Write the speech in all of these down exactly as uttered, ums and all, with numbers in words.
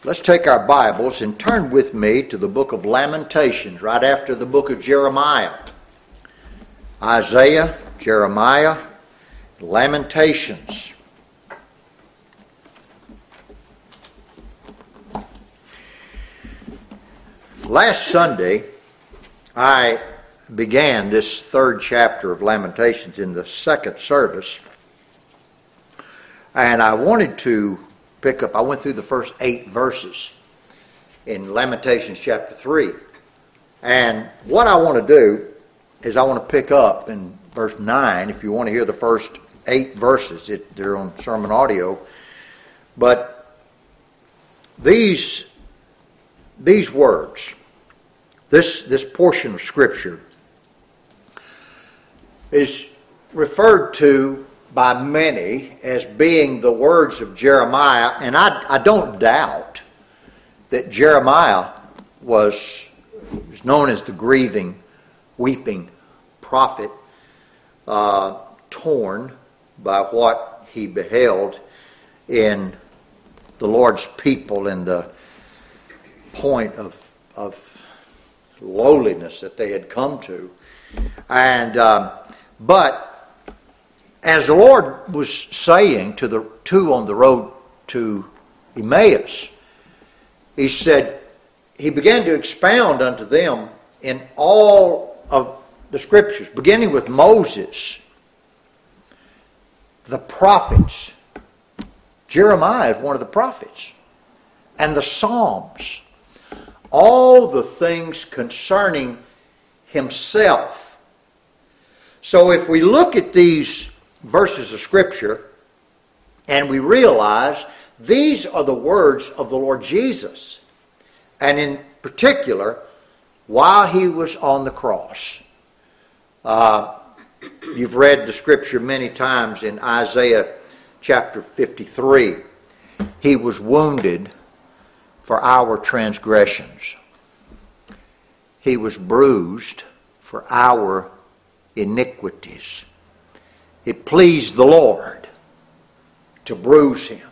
Let's take our Bibles and turn with me to the book of Lamentations, right after the book of Jeremiah. Isaiah, Jeremiah, Lamentations. Last Sunday, I began this third chapter of Lamentations in the second service, and I wanted to pick up, I went through the first eight verses in Lamentations chapter three. And what I want to do is I want to pick up in verse nine. If you want to hear the first eight verses, it, they're on sermon audio. But these, these words, this, this portion of Scripture is referred to by many as being the words of Jeremiah, and I, I don't doubt that Jeremiah was, was known as the grieving, weeping prophet, uh, torn by what he beheld in the Lord's people and the point of, of lowliness that they had come to. And um, but as the Lord was saying to the two on the road to Emmaus, he said, he began to expound unto them in all of the Scriptures, beginning with Moses, the prophets. Jeremiah is one of the prophets. And the Psalms. All the things concerning himself. So if we look at these verses of Scripture, and we realize these are the words of the Lord Jesus. And in particular, while he was on the cross. Uh, you've read the Scripture many times in Isaiah chapter fifty-three. He was wounded for our transgressions. He was bruised for our iniquities. It pleased the Lord to bruise him.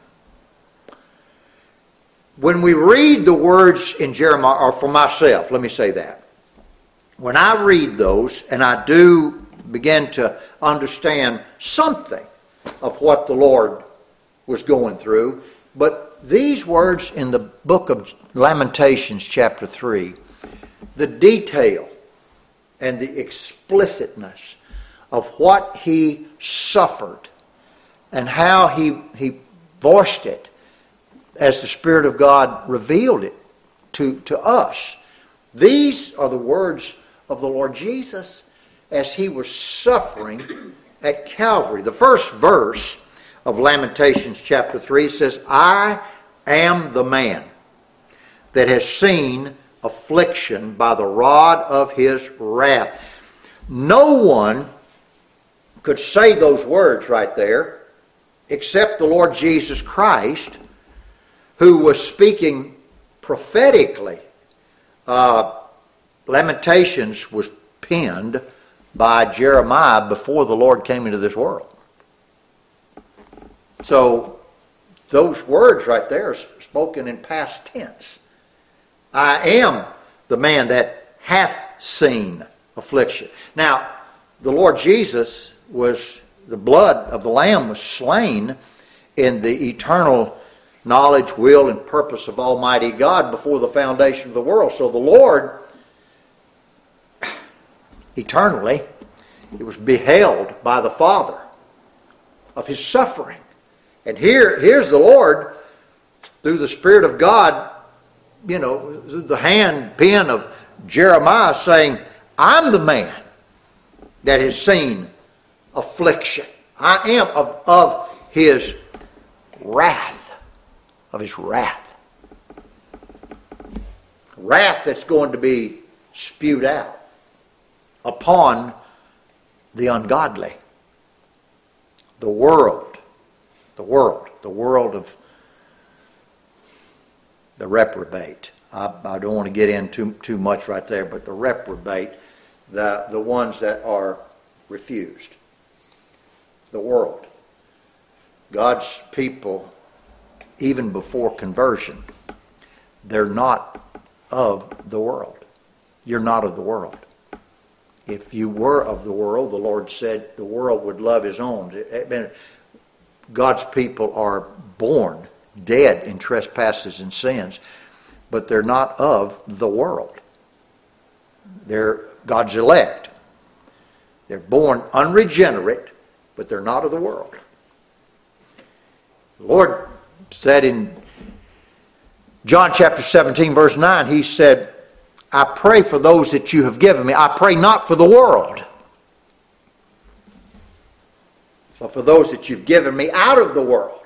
When we read the words in Jeremiah, or for myself, let me say that. When I read those, and I do begin to understand something of what the Lord was going through, but these words in the book of Lamentations chapter three, the detail and the explicitness of what he suffered and how he, he voiced it as the Spirit of God revealed it to, to us. These are the words of the Lord Jesus as he was suffering at Calvary. The first verse of Lamentations chapter three says, I am the man that has seen affliction by the rod of his wrath. No one could say those words right there except the Lord Jesus Christ, who was speaking prophetically. Uh, Lamentations was penned by Jeremiah before the Lord came into this world. So those words right there are spoken in past tense. I am the man that hath seen affliction. Now, the Lord Jesus was, the blood of the Lamb was slain in the eternal knowledge, will, and purpose of Almighty God before the foundation of the world. So the Lord, eternally, it was beheld by the Father of his suffering. And here, here's the Lord, through the Spirit of God, you know, through the hand pen of Jeremiah saying, I'm the man that has seen affliction. I am of, of his wrath. Of his wrath. Wrath that's going to be spewed out upon the ungodly. The world. The world. The world of the reprobate. I, I don't want to get in too, too much right there, but the reprobate, the, the ones that are refused. The world. God's people, even before conversion, they're not of the world. You're not of the world. If you were of the world, the Lord said the world would love his own. God's people are born dead in trespasses and sins, but they're not of the world. They're God's elect. They're born unregenerate, but they're not of the world. The Lord said in John chapter seventeen, verse nine, he said, I pray for those that you have given me. I pray not for the world, but for those that you've given me out of the world.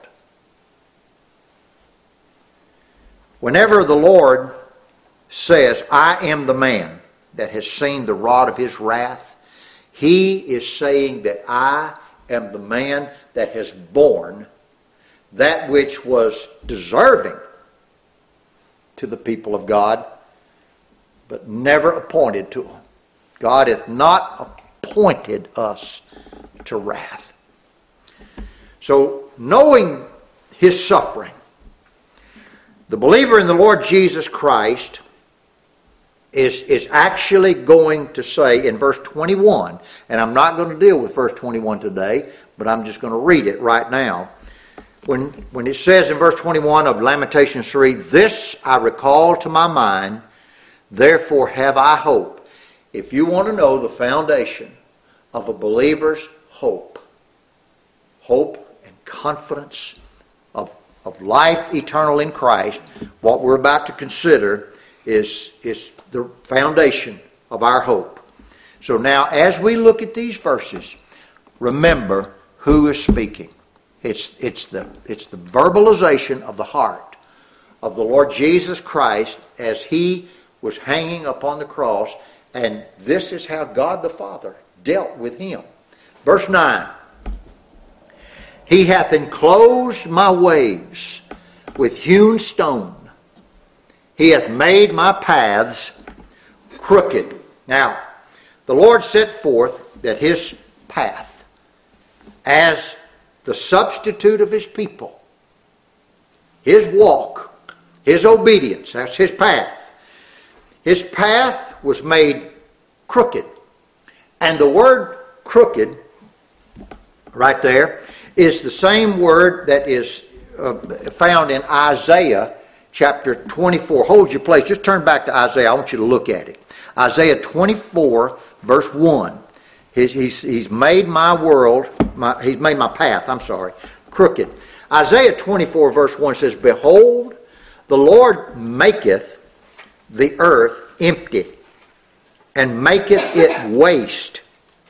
Whenever the Lord says, I am the man that has seen the rod of his wrath, he is saying that I am the man that has borne that which was deserving to the people of God, but never appointed to them. God hath not appointed us to wrath. So, knowing his suffering, the believer in the Lord Jesus Christ is, is actually going to say in verse twenty-one, and I'm not going to deal with verse twenty-one today, but I'm just going to read it right now. When, when it says in verse twenty-one of Lamentations three, this I recall to my mind, therefore have I hope. If you want to know the foundation of a believer's hope, hope and confidence of, of life eternal in Christ, what we're about to consider is, is the foundation of our hope. So now as we look at these verses, remember who is speaking. It's, it's, the, it's the verbalization of the heart of the Lord Jesus Christ as he was hanging upon the cross, and this is how God the Father dealt with him. Verse nine, he hath enclosed my ways with hewn stone. He hath made my paths crooked. Now, the Lord set forth that his path as the substitute of his people, his walk, his obedience, that's his path. His path was made crooked. And the word crooked, right there, is the same word that is uh, found in Isaiah chapter twenty-four. Hold your place. Just turn back to Isaiah. I want you to look at it. Isaiah twenty-four, verse one. He's, he's, he's made my world, my, he's made my path, I'm sorry, crooked. Isaiah twenty-four, verse one says, behold, the Lord maketh the earth empty, and maketh it waste,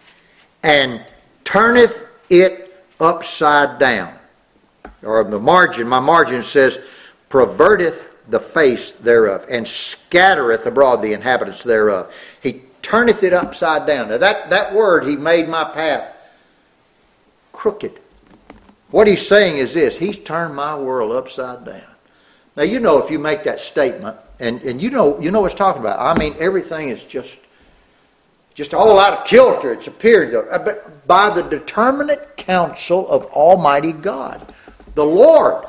and turneth it upside down. Or the margin, my margin says, perverteth the face thereof, and scattereth abroad the inhabitants thereof. He turneth it upside down. Now that, that word, he made my path crooked. What he's saying is this, he's turned my world upside down. Now you know if you make that statement, and, and you know you know what it's talking about. I mean, everything is just just all out of kilter. It's appeared but by the determinate counsel of Almighty God. The Lord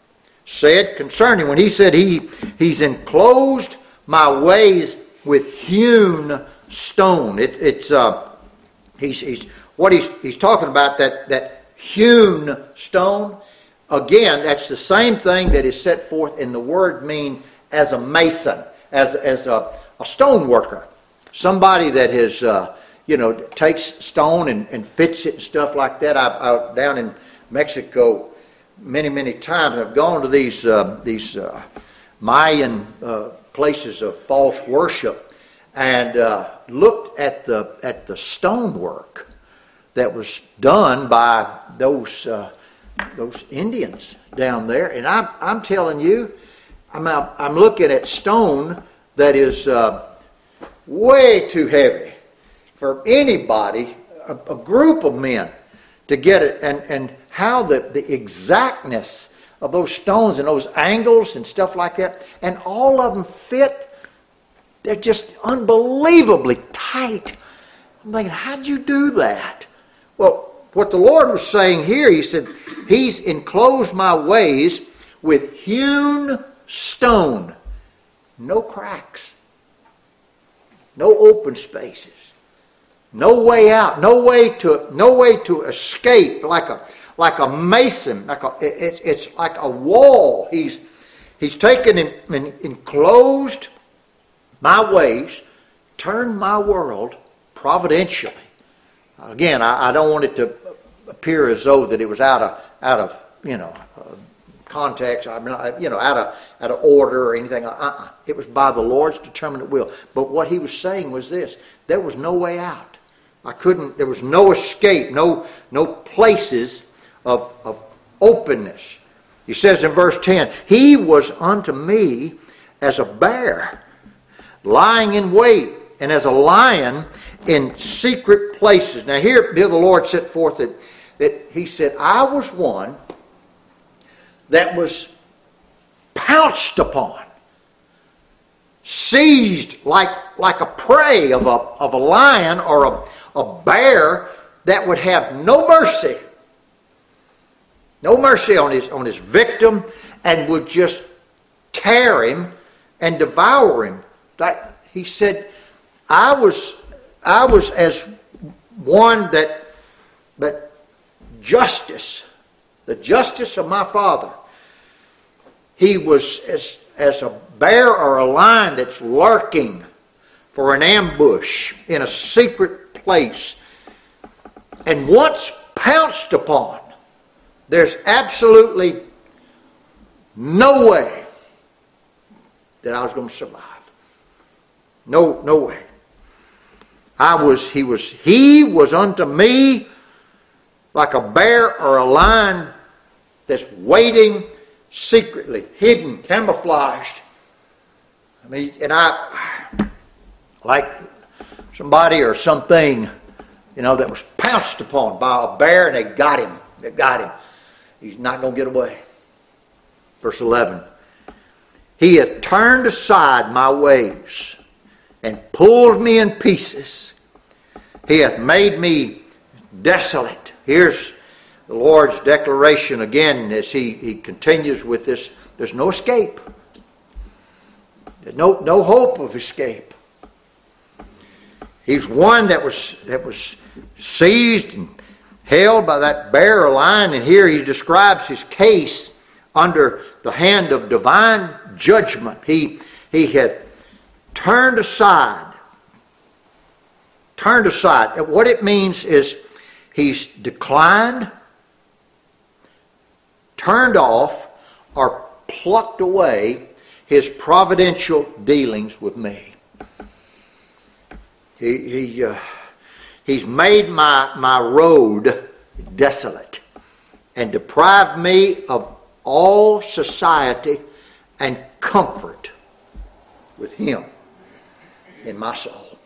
said concerning, when he said he he's enclosed my ways with hewn stone. It, it's uh, he's he's what he's he's talking about, that that hewn stone. Again, that's the same thing that is set forth in the word mean as a mason, as as a, a stone worker, somebody that has uh, you know takes stone and, and fits it and stuff like that. I, I down in Mexico many many times. I've gone to these uh, these uh, Mayan uh, places of false worship and uh, looked at the at the stonework that was done by those uh, those Indians down there, and I'm I'm telling you, I'm I'm looking at stone that is uh, way too heavy for anybody, a, a group of men, to get it, and and how the the exactness of those stones and those angles and stuff like that, and all of them fit. They're just unbelievably tight. I'm thinking, how'd you do that? Well, what the Lord was saying here, he said, he's enclosed my ways with hewn stone. no cracks, no open spaces, no way out, no way to no way to escape, like a like a mason, like a it, it's like a wall. He's he's taken and, and enclosed my ways, turned my world providentially. Again, I, I don't want it to appear as though that it was out of out of you know uh, context. I mean, you know, out of out of order or anything. Uh-uh. It was by the Lord's determinate will. But what he was saying was this: there was no way out. I couldn't. There was no escape. No no places of of openness. He says in verse ten, "He was unto me as a bear, lying in wait, and as a lion in secret places." Now here, here the Lord set forth that, that he said, I was one that was pounced upon, seized like, like a prey of a, of a lion or a, a bear that would have no mercy. No mercy on his, on his victim, and would just tear him and devour him. That, he said, I was I was as one that that justice, the justice of my Father. He was as as a bear or a lion that's lurking for an ambush in a secret place. And once pounced upon, there's absolutely no way that I was going to survive. No, no way. I was, he was, he was unto me like a bear or a lion that's waiting secretly, hidden, camouflaged. I mean, and I, like somebody or something, you know, that was pounced upon by a bear, and they got him. They got him. He's not going to get away. Verse eleven. He hath turned aside my ways and pulled me in pieces. He hath made me desolate. Here's the Lord's declaration again as he, he continues with this. There's no escape. There's no, no hope of escape. He's one that was that was seized and held by that bear or lion, and here he describes his case under the hand of divine judgment. He, he hath turned aside. Turned aside. What it means is he's declined, turned off, or plucked away his providential dealings with me. He, he, uh, he's made my, my road desolate and deprived me of all society and comfort with him in my soul.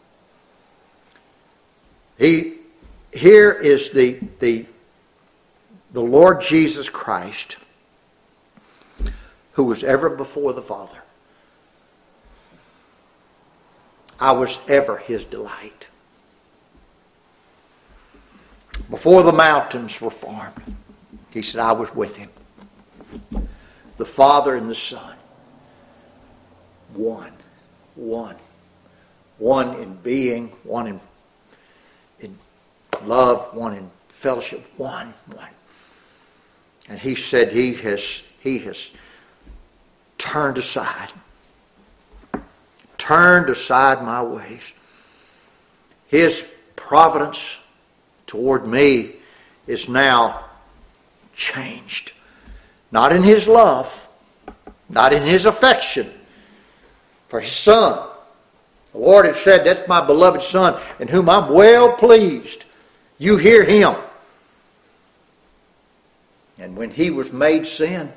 He, here is the, the, the Lord Jesus Christ, who was ever before the Father. I was ever his delight. Before the mountains were formed, he said, I was with him. The Father and the Son. One. One. One in being, one in, in love, one in fellowship. One. One. And he said he has, he has turned aside. Turned aside my ways. His providence toward me is now changed. Not in his love, not in his affection for his Son. The Lord had said, that's my beloved Son, in whom I'm well pleased. You hear him. And when he was made sin,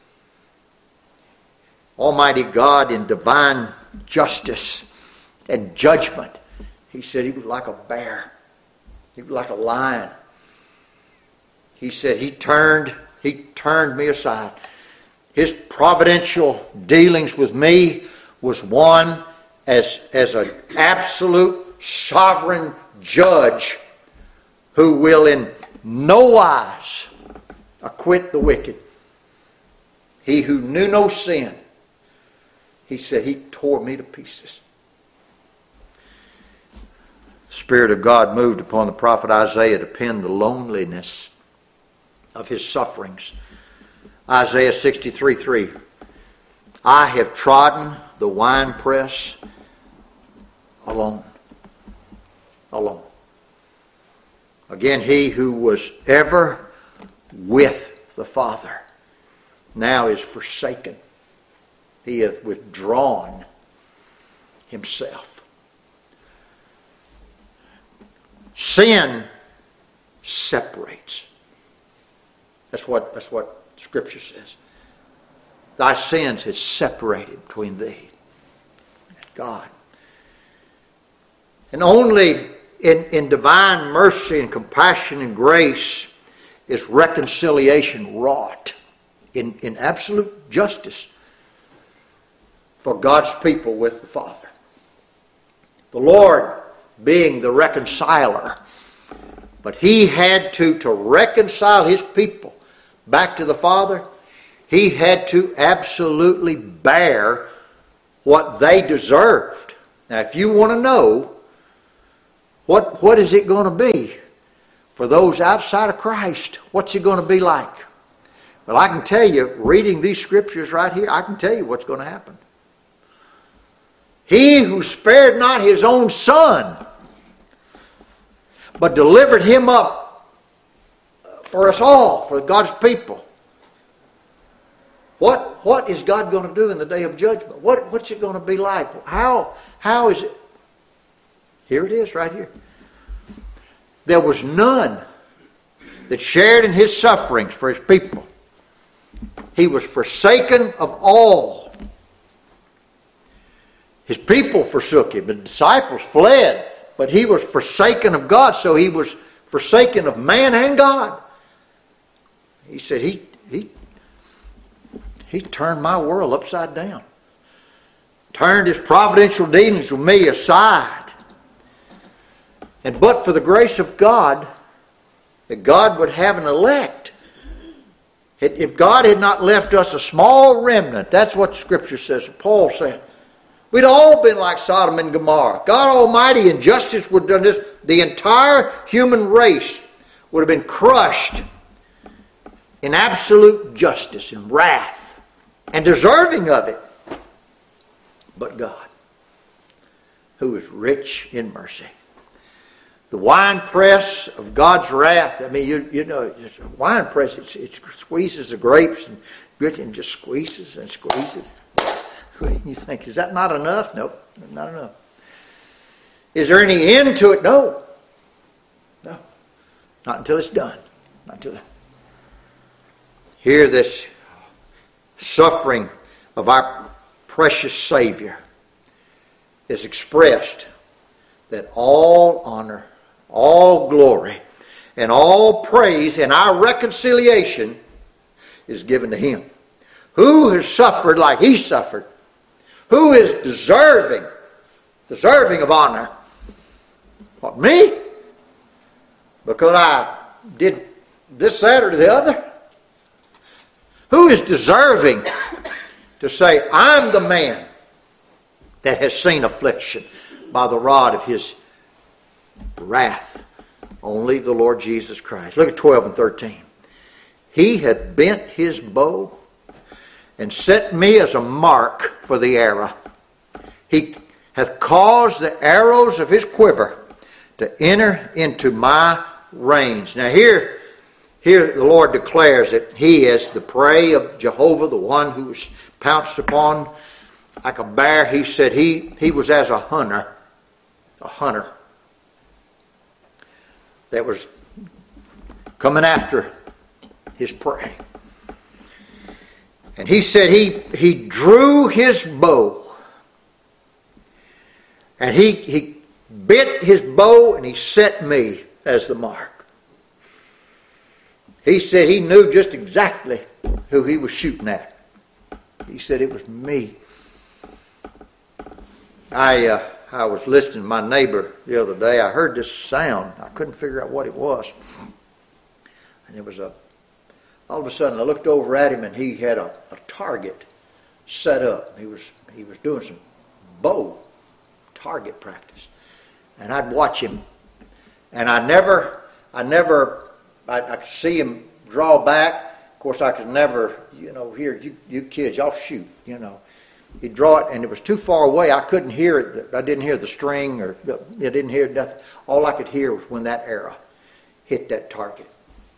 Almighty God in divine justice and judgment, he said he was like a bear. He was like a lion. He said he turned, he turned me aside. His providential dealings with me was one as, as an absolute sovereign judge who will in no wise acquit the wicked. He who knew no sin, He said, He tore me to pieces. The Spirit of God moved upon the prophet Isaiah to pen the loneliness of his sufferings. Isaiah sixty-three three. I have trodden the winepress alone. Alone. Again, he who was ever with the Father now is forsaken. He hath withdrawn himself. Sin separates. That's what, that's what Scripture says. Thy sins have separated between thee and God. And only in, in divine mercy and compassion and grace is reconciliation wrought in, in absolute justice for God's people with the Father. The Lord being the reconciler, but He had to, to reconcile His people back to the Father, He had to absolutely bear what they deserved. Now, if you want to know what, what is it going to be for those outside of Christ, what's it going to be like? Well, I can tell you, reading these scriptures right here, I can tell you what's going to happen. He who spared not His own Son, but delivered Him up for us all, for God's people. What, what is God going to do in the day of judgment? What, what's it going to be like? How, how is it? Here it is right here. There was none that shared in His sufferings for His people. He was forsaken of all. His people forsook Him. The disciples fled, but He was forsaken of God, so He was forsaken of man and God. He said, He, he, he turned my world upside down. Turned His providential dealings with me aside. And but for the grace of God, that God would have an elect. If God had not left us a small remnant, that's what Scripture says, Paul said, we'd all been like Sodom and Gomorrah. God Almighty in justice would have done this. The entire human race would have been crushed in absolute justice and wrath and deserving of it. But God, who is rich in mercy. The winepress of God's wrath. I mean, you you know, it's a winepress, it, it squeezes the grapes and grits and just squeezes and squeezes. You think, is that not enough? Nope, not enough. Is there any end to it? No. No. Not until it's done. Not until. Here, this suffering of our precious Savior is expressed that all honor, all glory, and all praise in our reconciliation is given to Him. Who has suffered like He suffered? Who is deserving, deserving of honor? What, me? Because I did this, that, or the other? Who is deserving to say, I'm the man that has seen affliction by the rod of His wrath? Only the Lord Jesus Christ. Look at twelve and thirteen. He hath bent His bow and set me as a mark for the arrow. He hath caused the arrows of His quiver to enter into my reins. Now here, here the Lord declares that He is the prey of Jehovah, the one who was pounced upon like a bear. He said he, he was as a hunter, a hunter that was coming after his prey. And He said he, he drew His bow. And he, he bent His bow and He set me as the mark. He said He knew just exactly who He was shooting at. He said it was me. I uh, I was listening to my neighbor the other day. I heard this sound. I couldn't figure out what it was. And it was a, all of a sudden I looked over at him and he had a, a target set up. He was he was doing some bow target practice, and I'd watch him, and I never I never I, I could see him draw back. Of course, I could never, you know, hear you you kids, y'all shoot, you know. He'd draw it, and it was too far away. I couldn't hear it. I didn't hear the string, or I didn't hear nothing. All I could hear was when that arrow hit that target.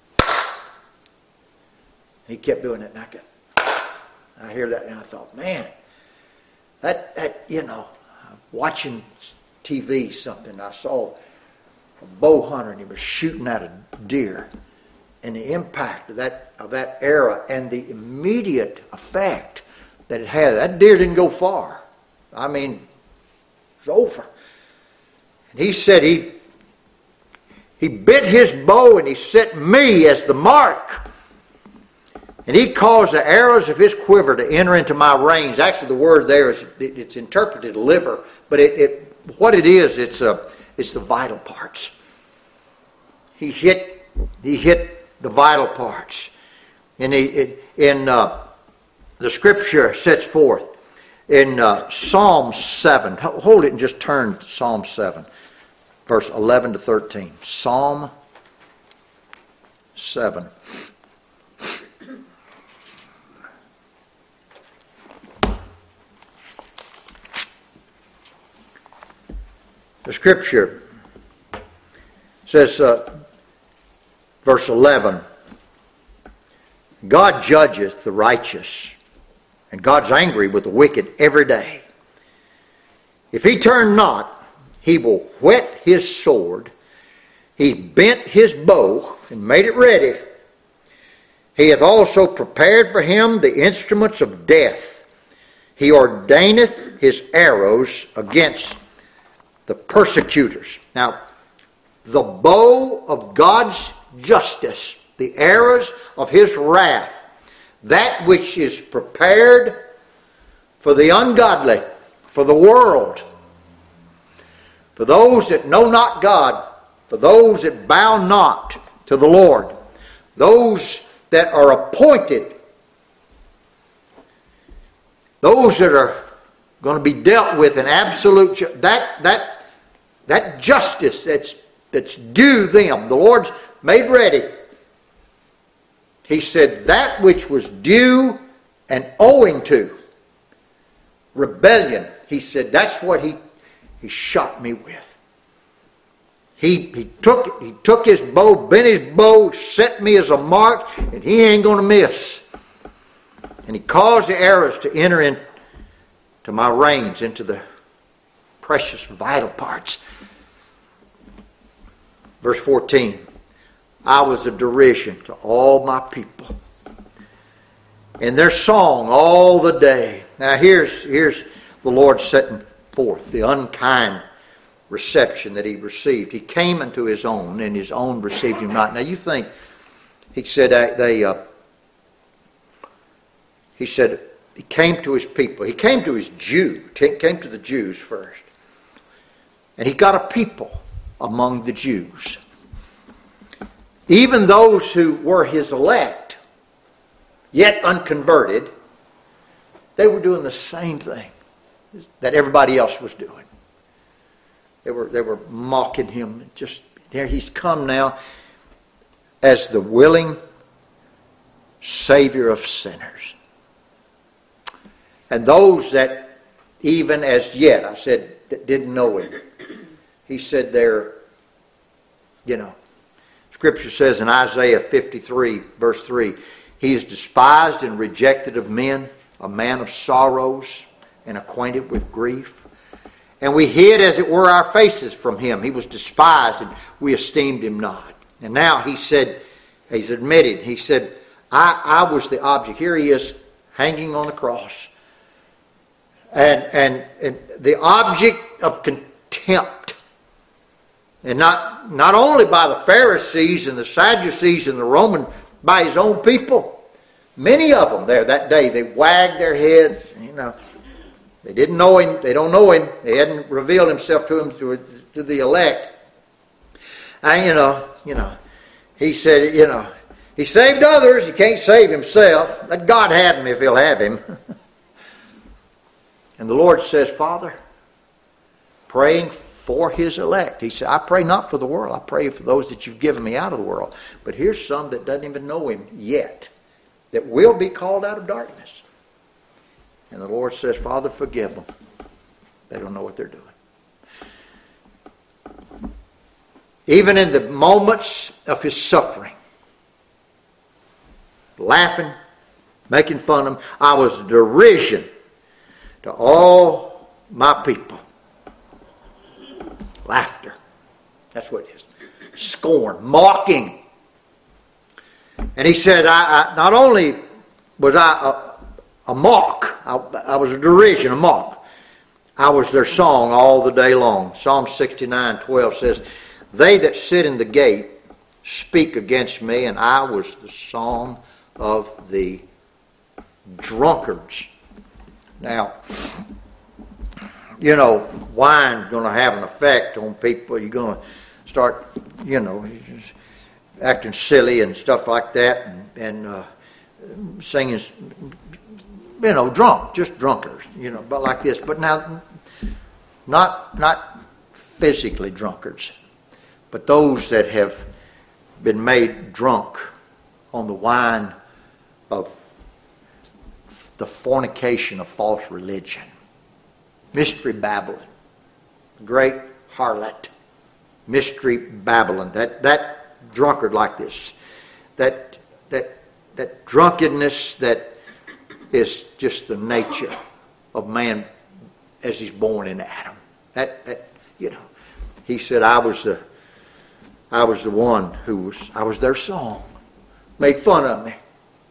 He kept doing it, and I could, I hear that, and I thought, man, that that you know, watching T V something, I saw a bow hunter, and he was shooting at a deer, and the impact of that of that arrow and the immediate effect that it had. That deer didn't go far. I mean, it was over. And he said he he bent his bow and he set me as the mark. And he caused the arrows of his quiver to enter into my reins. Actually, the word there is it's interpreted liver, but it, it what it is, it's a it's the vital parts. He hit he hit the vital parts, and he it, in. Uh, The Scripture sets forth in uh, Psalm seven. Hold it and just turn to Psalm seven, verse eleven to thirteen. Psalm seven. The Scripture says, uh, verse eleven, God judgeth the righteous, and God's angry with the wicked every day. If he turn not, he will whet his sword. He bent his bow and made it ready. He hath also prepared for him the instruments of death. He ordaineth his arrows against the persecutors. Now, the bow of God's justice, the arrows of his wrath, that which is prepared for the ungodly, for the world, for those that know not God, for those that bow not to the Lord, those that are appointed, those that are going to be dealt with in absolute ju- that that that justice that's that's due them. The Lord's made ready. He said that which was due and owing to rebellion, he said that's what he he shot me with. He he took he took his bow, bent his bow, set me as a mark, and he ain't going to miss. And he caused the arrows to enter into my reins, into the precious vital parts. Verse fourteen. I was a derision to all my people, in their song all the day. Now here's, here's the Lord setting forth the unkind reception that he received. He came into his own, and his own received him not. Now you think, he said uh, they, uh, he said he came to his people. He came to his Jew, came to the Jews first. And he got a people among the Jews. Even those who were his elect, yet unconverted, they were doing the same thing that everybody else was doing. They were they were mocking him. Just there, he's come now as the willing Savior of sinners. And those that even as yet, I said, that didn't know him, he said they're, you know, Scripture says in Isaiah fifty-three, verse three, he is despised and rejected of men, a man of sorrows and acquainted with grief. And we hid, as it were, our faces from him. He was despised, and we esteemed him not. And now he said, he's admitted, he said, I, I was the object. Here he is, hanging on the cross. And, and, and the object of contempt. And not, not only by the Pharisees and the Sadducees and the Roman, by his own people. Many of them there that day, they wagged their heads, you know. They didn't know him. They don't know him. He hadn't revealed himself to him, to, to the elect. And, you know, you know, he said, you know, he saved others. He can't save himself. Let God have him if he'll have him. And the Lord says, Father, praying for his elect. He said, I pray not for the world. I pray for those that you've given me out of the world. But here's some that doesn't even know him yet, that will be called out of darkness. And the Lord says, Father, forgive them. They don't know what they're doing. Even in the moments of his suffering, laughing, making fun of him, I was derision to all my people. Laughter. That's what it is. Scorn, mocking. And he said, I, I not only was I a, a mock, I, I was a derision, a mock. I was their song all the day long. Psalm sixty-nine twelve says, they that sit in the gate speak against me, and I was the song of the drunkards. Now, you know, wine's going to have an effect on people. You're going to start, you know, acting silly and stuff like that, and, and uh, singing, you know, drunk, just drunkards, you know, but like this. But now, not not physically drunkards, but those that have been made drunk on the wine of the fornication of false religion. Mystery Babylon. Great harlot. Mystery Babylon. That that drunkard like this. That that that drunkenness that is just the nature of man as he's born in Adam. That that you know. He said, I was the I was the one who was I was their song. Made fun of me.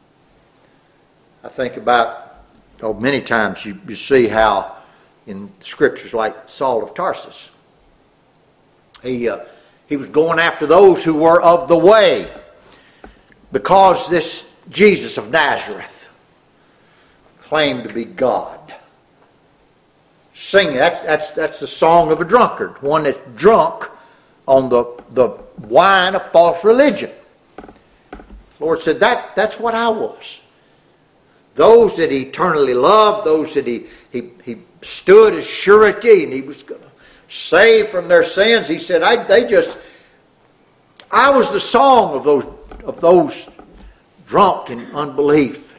I think about, oh, many times you, you see how in scriptures like Saul of Tarsus, he uh, he was going after those who were of the way, because this Jesus of Nazareth claimed to be God. Singing, that's that's that's the song of a drunkard, one that's drunk on the the wine of false religion. The Lord said that that's what I was. Those that he eternally loved, those that he, he, he stood as surety and he was going to save from their sins. He said, I, they just, I was the song of those, of those drunk in unbelief.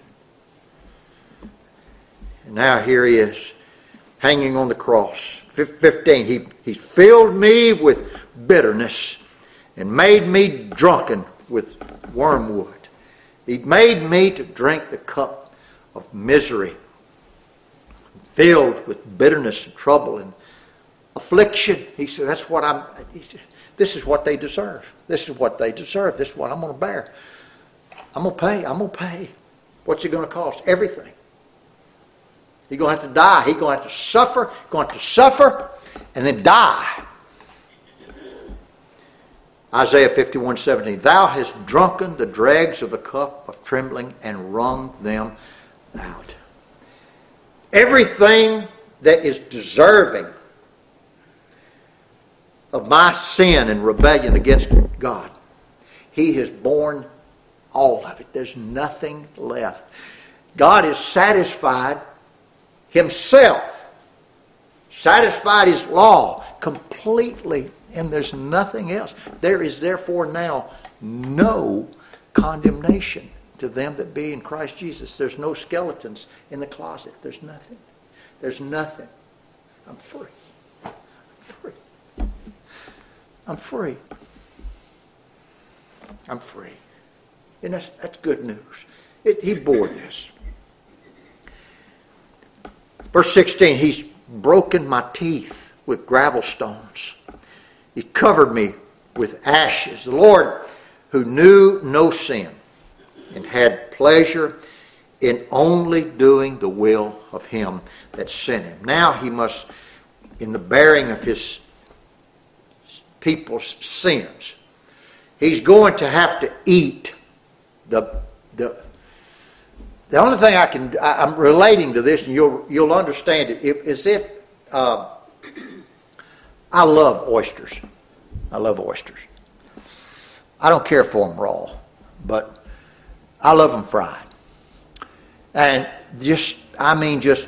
And now here he is, hanging on the cross. fifteen, he, he filled me with bitterness and made me drunken with wormwood. He made me to drink the cup of misery, filled with bitterness and trouble and affliction. He said, that's what I'm, he said, this is what they deserve. This is what they deserve. This is what I'm going to bear. I'm going to pay. I'm going to pay. What's it going to cost? Everything. He's going to have to die. He's going to have to suffer. He's going to have to suffer and then die. Isaiah fifty-one seventeen, thou hast drunken the dregs of the cup of trembling and wrung them out. Everything that is deserving of my sin and rebellion against God, he has borne all of it. There's nothing left. God is satisfied himself, satisfied his law completely, and there's nothing else. There is therefore now no condemnation to them that be in Christ Jesus. There's no skeletons in the closet. There's nothing. There's nothing. I'm free. I'm free. I'm free. I'm free. And that's, that's good news. It, he bore this. Verse sixteen, he's broken my teeth with gravel stones. He covered me with ashes. The Lord, who knew no sin and had pleasure in only doing the will of him that sent him. Now he must, in the bearing of his people's sins, he's going to have to eat the the the only thing I can I, I'm relating to this, and you'll you'll understand it, is if uh, I love oysters. I love oysters. I don't care for them raw, but I love them fried. And just, I mean, just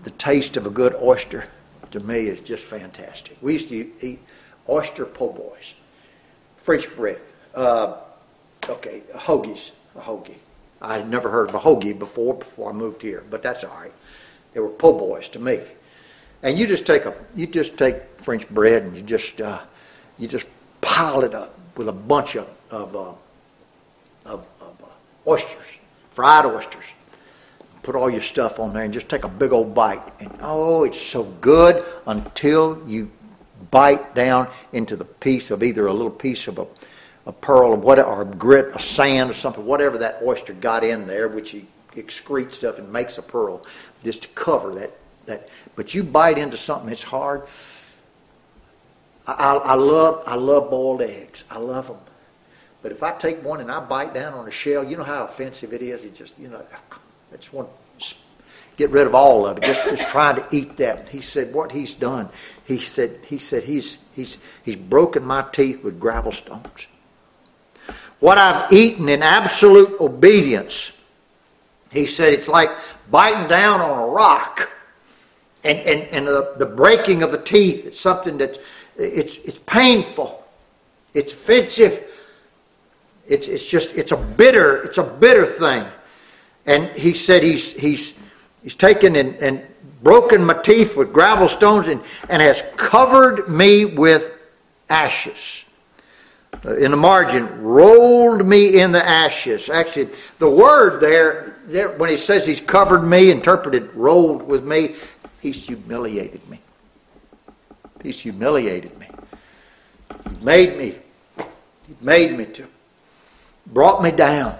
the taste of a good oyster, to me, is just fantastic. We used to eat oyster po' boys, French bread, uh, okay, hoagies, a hoagie. I had never heard of a hoagie before before I moved here, but that's all right. They were po' boys to me. And you just take a you just take French bread and you just uh, you just pile it up with a bunch of of, uh, of, of uh, oysters, fried oysters. Put all your stuff on there and just take a big old bite. And oh, it's so good until you bite down into the piece of either a little piece of a, a pearl or whatever, or a grit, a sand or something, whatever that oyster got in there, which he excretes stuff and makes a pearl, just to cover that. that. But you bite into something that's hard. I, I, I love I love boiled eggs. I love them. But if I take one and I bite down on a shell, you know how offensive it is. It just, you know, I just want to get rid of all of it. Just, just trying to eat that. He said, what he's done, he said, he said he's he's he's broken my teeth with gravel stones. What I've eaten in absolute obedience, he said, it's like biting down on a rock. And and, and the, the breaking of the teeth, it's something that it's it's painful. It's offensive. It's it's just it's a bitter, it's a bitter thing. And he said he's he's he's taken and, and broken my teeth with gravel stones and, and has covered me with ashes. Uh, in the margin, rolled me in the ashes. Actually, the word there, there when he says he's covered me, interpreted rolled with me, he's humiliated me. He's humiliated me. He made me. He made me to. Brought me down.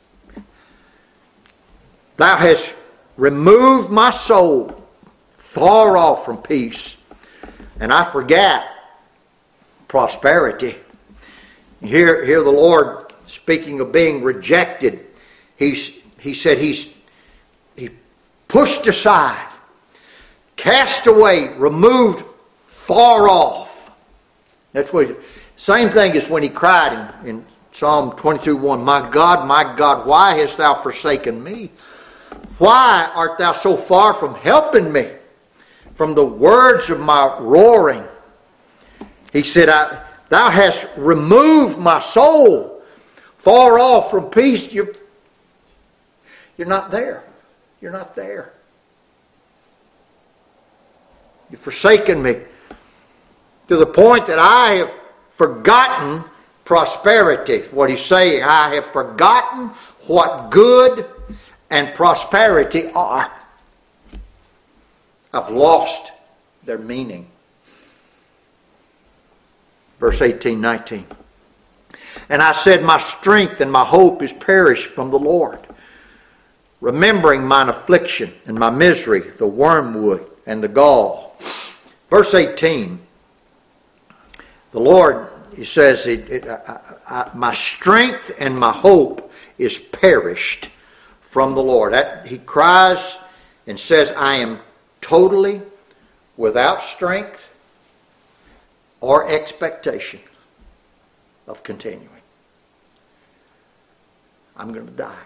Thou hast removed my soul far off from peace, and I forgot prosperity. Here, here the Lord, speaking of being rejected, he's, he said he's he pushed aside, cast away, removed far off. That's what. Same thing as when he cried in, in Psalm twenty-two one, my God, my God, why hast thou forsaken me? Why art thou so far from helping me? From the words of my roaring. He said, I, thou hast removed my soul far off from peace. You're, you're not there. You're not there. You've forsaken me to the point that I have forgotten prosperity. What he's saying, I have forgotten what good and prosperity are. I've lost their meaning. Verse eighteen, nineteen. And I said, my strength and my hope is perished from the Lord. Remembering mine affliction and my misery, the wormwood and the gall. Verse eighteen. The Lord, he says, it, it, I, I, my strength and my hope is perished from the Lord. That, he cries and says, I am totally without strength or expectation of continuing. I'm going to die.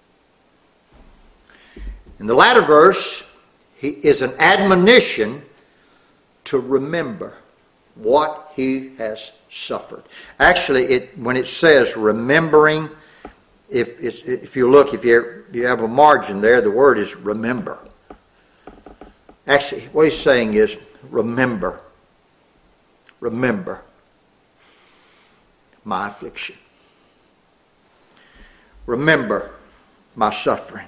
In the latter verse, he is an admonition to remember what he has suffered. Actually, it when it says remembering, if if you look, if you you have a margin there, the word is remember. Actually, what he's saying is remember. Remember my affliction. Remember my suffering.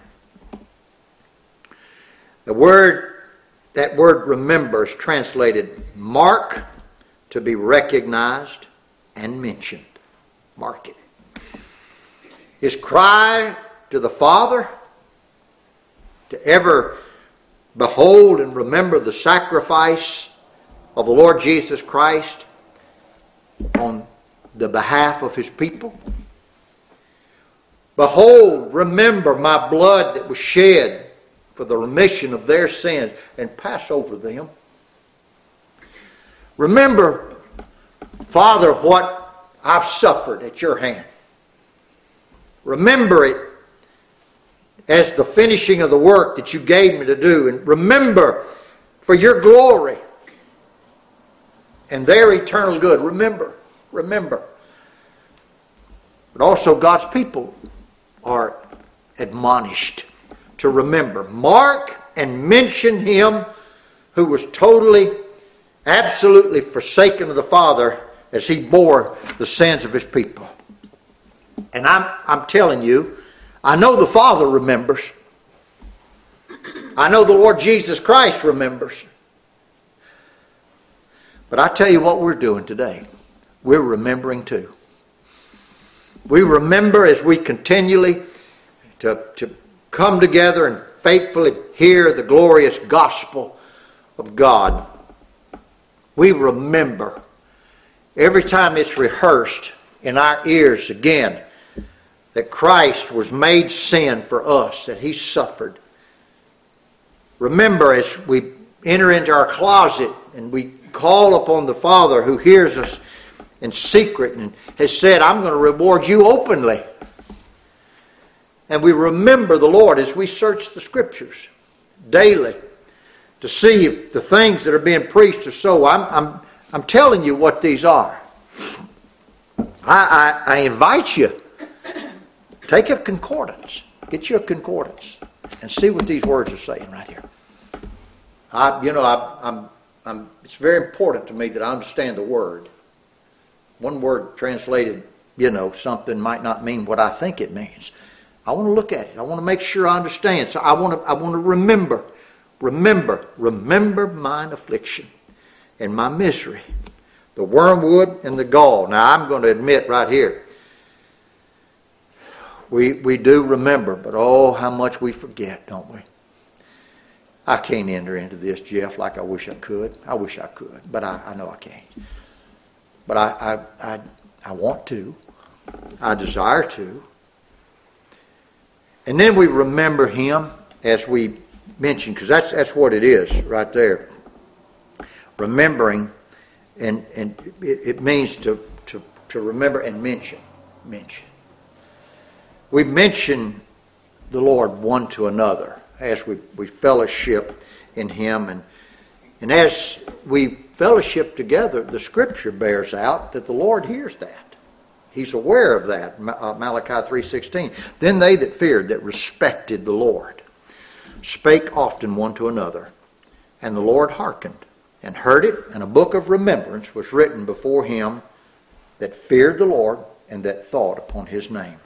The word, that word remember is translated mark, to be recognized and mentioned. Mark it. His cry to the Father to ever behold and remember the sacrifice of the Lord Jesus Christ on the behalf of his people. Behold, remember my blood that was shed for the remission of their sins, and pass over them. Remember, Father, what I've suffered at your hand. Remember it as the finishing of the work that you gave me to do. And remember for your glory and their eternal good. Remember, remember. But also God's people are admonished to remember. Mark and mention him who was totally, absolutely forsaken of the Father as he bore the sins of his people. And I'm, I'm telling you, I know the Father remembers. I know the Lord Jesus Christ remembers. But I tell you what we're doing today. We're remembering too. We remember as we continually to, to come together and faithfully hear the glorious gospel of God. We remember every time it's rehearsed in our ears again that Christ was made sin for us, that he suffered. Remember as we enter into our closet and we call upon the Father who hears us in secret and has said, I'm going to reward you openly. And we remember the Lord as we search the Scriptures daily to see if the things that are being preached are so. I'm, I'm, I'm telling you what these are. I, I, I invite you, take a concordance. Get you a concordance and see what these words are saying right here. I, you know, I, I'm, I'm, it's very important to me that I understand the word. One word translated, you know, something might not mean what I think it means. I want to look at it. I want to make sure I understand. So I want to, I want to remember, remember, remember mine affliction and my misery, the wormwood and the gall. Now I'm going to admit right here, we we do remember, but oh, how much we forget, don't we? I can't enter into this, Jeff, like I wish I could. I wish I could, but I, I know I can't. But I, I, I, I want to. I desire to. And then we remember him as we mentioned, because that's that's what it is right there. Remembering, and and it, it means to, to, to remember and mention. Mention. We mention the Lord one to another as we, we fellowship in him. And, and as we fellowship together, the Scripture bears out that the Lord hears that. He's aware of that. Malachi three sixteen. Then they that feared, that respected the Lord, spake often one to another, and the Lord hearkened, and heard it, and a book of remembrance was written before him that feared the Lord, and that thought upon his name.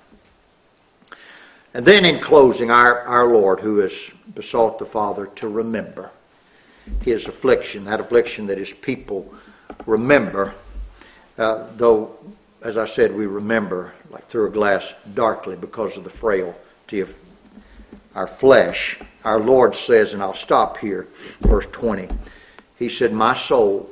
And then in closing, our, our Lord, who has besought the Father to remember his affliction, that affliction that his people remember, uh, though, as I said, we remember like through a glass darkly because of the frailty of our flesh. Our Lord says, and I'll stop here, verse twenty, he said, my soul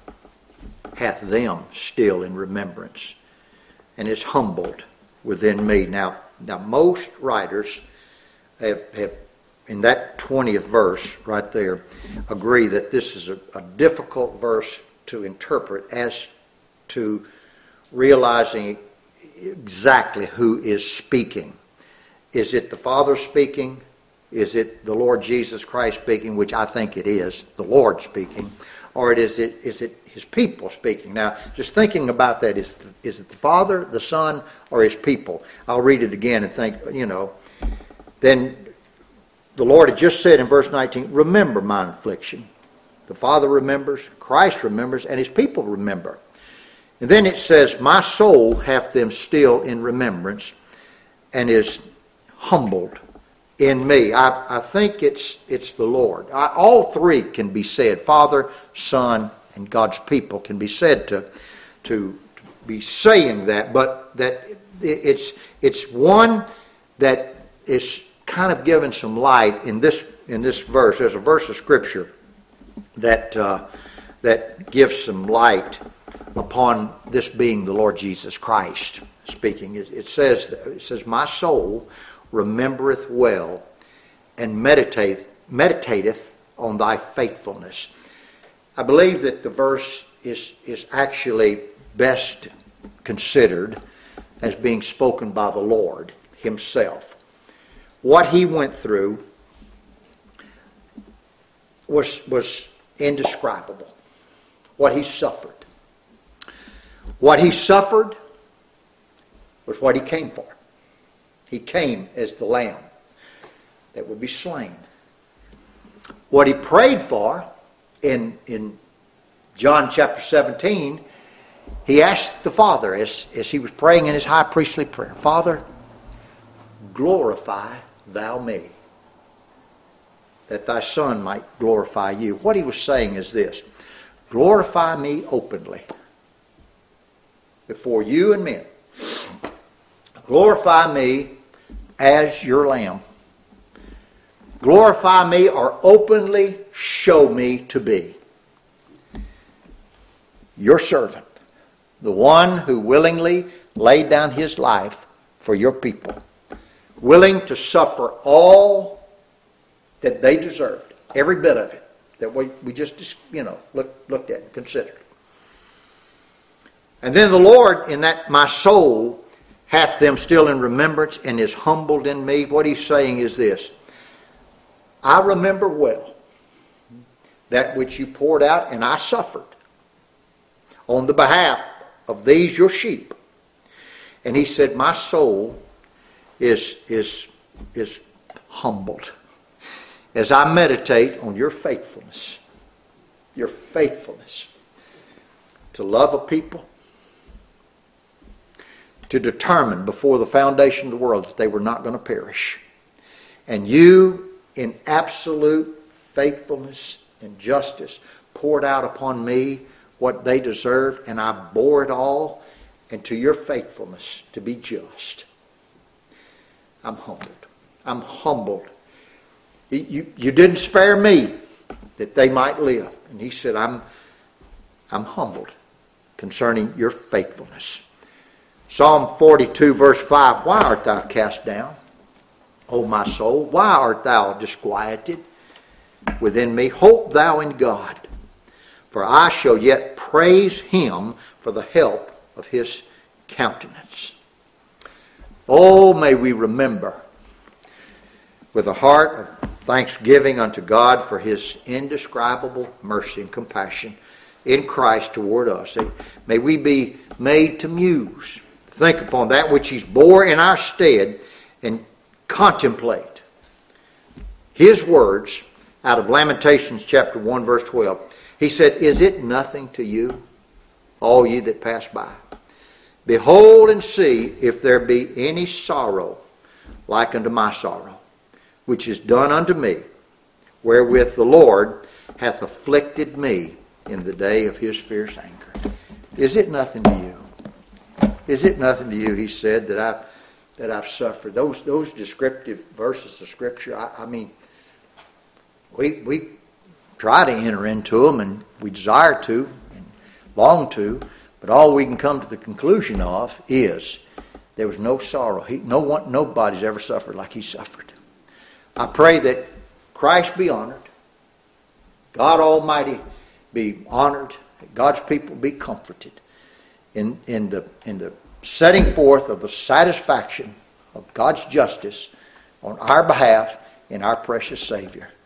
hath them still in remembrance, and is humbled within me. Now, now most writers have, have in that twentieth verse right there, agree that this is a, a difficult verse to interpret as to realizing exactly who is speaking. Is it the Father speaking? Is it the Lord Jesus Christ speaking, which I think it is, the Lord speaking? Or it is it is it his people speaking? Now, just thinking about that, is, the, is it the Father, the Son, or his people? I'll read it again and think, you know, then the Lord had just said in verse nineteen, remember mine affliction. The Father remembers, Christ remembers, and his people remember. And then it says, my soul hath them still in remembrance, and is humbled in me. I, I think it's it's the Lord. I, all three can be said. Father, Son, and God's people can be said to, to be saying that, but that it's it's one that is kind of given some light in this in this verse. There's a verse of Scripture that uh, that gives some light upon this being the Lord Jesus Christ speaking. It, it says it says, my soul remembereth well, and meditateth meditateth on thy faithfulness. I believe that the verse is is actually best considered as being spoken by the Lord himself. what he went through was, was indescribable. What he suffered. What he suffered was what he came for. He came as the lamb that would be slain. What he prayed for in, in John chapter seventeen, he asked the Father as, as he was praying in his high priestly prayer, Father, glorify thou me, that thy Son might glorify you. What he was saying is this: glorify me openly before you and men. Glorify me as your lamb. Glorify me or openly show me to be your servant, the one who willingly laid down his life for your people, willing to suffer all that they deserved, every bit of it that we, we just you know look, looked at and considered. And then the Lord, in that my soul hath them still in remembrance and is humbled in me. What he's saying is this: I remember well that which you poured out, and I suffered on the behalf of these your sheep. And he said, my soul is, is, is humbled as I meditate on your faithfulness, your faithfulness to love a people, to determine before the foundation of the world that they were not going to perish. And you, in absolute faithfulness and justice, poured out upon me what they deserved, and I bore it all, and to your faithfulness to be just. I'm humbled. I'm humbled. You, you didn't spare me that they might live. And he said, I'm, I'm humbled concerning your faithfulness. Psalm forty-two verse five, why art thou cast down, O my soul? Why art thou disquieted within me? Hope thou in God, for I shall yet praise him for the help of his countenance. Oh, may we remember with a heart of thanksgiving unto God for his indescribable mercy and compassion in Christ toward us. May we be made to muse, think upon that which he's bore in our stead, and contemplate his words out of Lamentations chapter one verse twelve. He said, is it nothing to you, all ye that pass by? Behold and see if there be any sorrow like unto my sorrow, which is done unto me, wherewith the Lord hath afflicted me in the day of his fierce anger. Is it nothing to you? Is it nothing to you, he said, that I've, that I've suffered? Those those descriptive verses of Scripture, I, I mean, we we try to enter into them, and we desire to, and long to, but all we can come to the conclusion of is there was no sorrow. He, no one, nobody's ever suffered like he suffered. I pray that Christ be honored, God Almighty be honored, God's people be comforted in, in, the, in the setting forth of the satisfaction of God's justice on our behalf in our precious Savior.